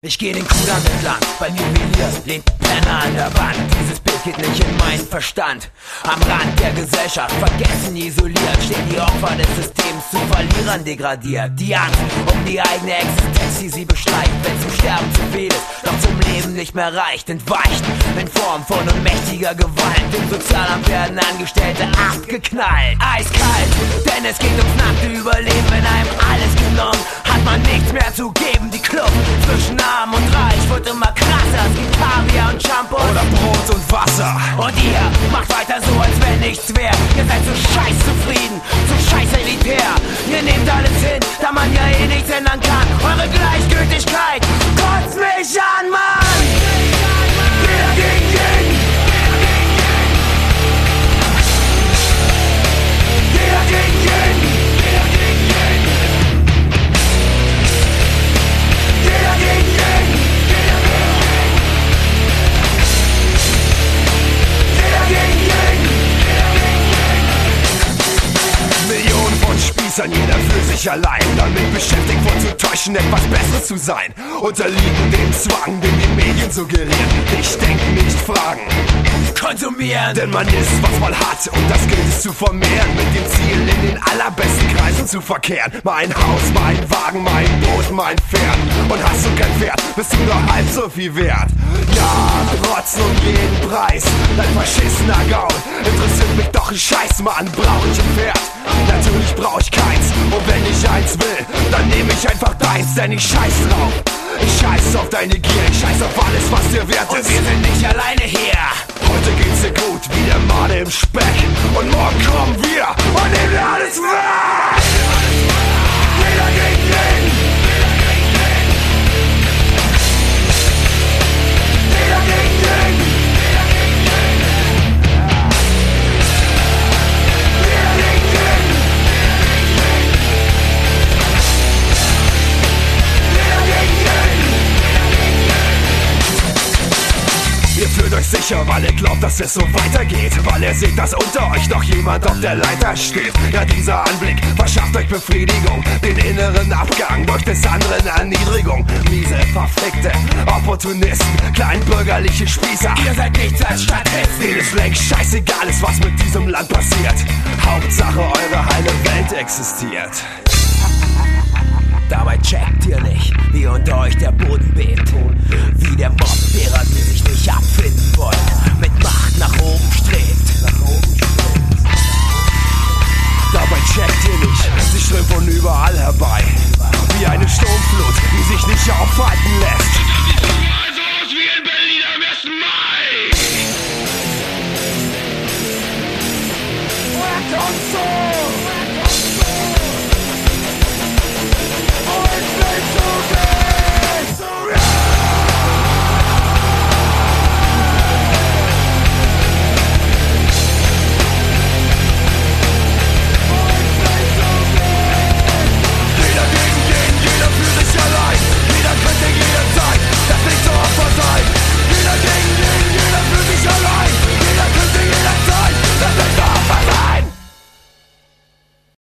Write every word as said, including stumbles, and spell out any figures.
Ich geh den Kudamm entlang, beim Juwelier lehnt Penner an der Wand. Dieses Bild geht nicht in meinen Verstand. Am Rand der Gesellschaft, vergessen, isoliert, stehen die Opfer des Systems zu Verlierern degradiert. Die Angst um die eigene Existenz, die sie beschleicht, wenn zum Sterben zu viel ist, doch zum Leben nicht mehr reicht. Entweicht in Form von unmächtiger Gewalt. Im Sozialamt werden Angestellte abgeknallt. Eiskalt, denn es geht ums nackte Überleben. Wenn einem alles genommen, hat man nichts mehr zu geben. Die Kluft zwischen Arm und Reich wird immer krasser. Es gibt Kaviar und Shampoo oder Brot und Wasser. Und ihr macht weiter so, als wenn nichts wär. Ihr seid so scheiß zufrieden, so scheiß elitär. Ihr nehmt alles hin, da man ja eh nichts ändern kann. Eure Gleichgültigkeit kotzt mich an, Mann. Jeder gegen jeden. Jeder gegen jeden. Jeder gegen jeden. Jeder gegen jeden. Millionen von Spießern, jeder für sich allein, damit beschäftigt vorzutäuschen, etwas Besseres zu sein. Unterliegen dem Zwang, den die Medien suggerieren. Nicht denken, nicht fragen, konsumieren. Denn man ist, was man hat, und das gilt es zu vermehren. Mit dem Ziel, in den allerbesten Kreisen zu verkehren. Mein Haus, mein Wagen, mein Boot, mein Pferd. Und hast du kein Pferd, bist du nur halb so viel wert. Ja, trotz um jeden Preis, dein verschissener Gaul interessiert mich doch ein Scheiß, Mann. Brauch ich ein Pferd? Natürlich brauch ich keins. Und wenn ich eins will, dann nehme ich einfach deins, denn ich scheiß drauf. Ich scheiß auf deine Gier, ich scheiß auf alles, was dir wert ist. Und wir sind nicht alleine hier. Heute geht's dir gut, wie der Made im Speck. Und morgen kommen wir und nehmen dir alles weg. Jeder gegen jeden. Jeder gegen jeden. Jeder gegen jeden. Jeder gegen jeden. Ihr fühlt euch sicher, weil ihr glaubt, dass es so weitergeht. Weil ihr seht, dass unter euch noch jemand auf der Leiter steht. Ja, dieser Anblick verschafft euch Befriedigung. Den inneren Abgang durch des anderen Erniedrigung. Miese, verfickte Opportunisten, kleinbürgerliche Spießer. Ihr seid nichts als Statisten. Denen es längst scheißegal ist, was mit diesem Land passiert. Hauptsache, eure heile Welt existiert. Dabei checkt ihr nicht, wie unter euch der Boden bebt. Wie der Mob derer, die sich nicht abfinden wollen, mit Macht nach oben strebt. Nach oben strebt. Dabei checkt ihr nicht, sie strömt von überall herbei. Wie eine Sturmflut, die sich nicht aufhalten lässt.